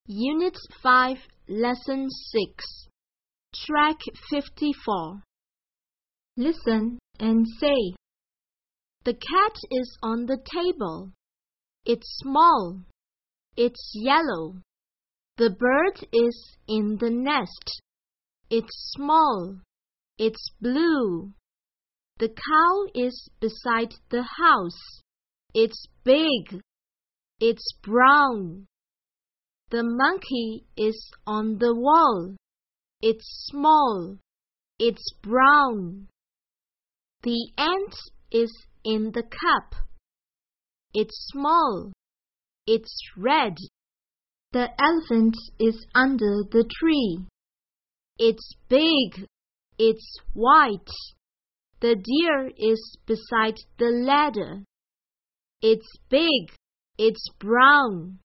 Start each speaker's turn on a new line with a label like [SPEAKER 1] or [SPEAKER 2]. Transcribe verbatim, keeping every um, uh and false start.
[SPEAKER 1] Unit five, Lesson six, Track fifty-four. Listen and say. The cat is on the table. It's small. It's yellow. The bird is in the nest. It's small. It's blue. The cow is beside the house. It's big. It's brown. The monkey is on the wall. It's small. It's brown. The ant is in the cup. It's small. It's red. The elephant is under the tree. It's big. It's white. The deer is beside the ladder. It's big. It's brown.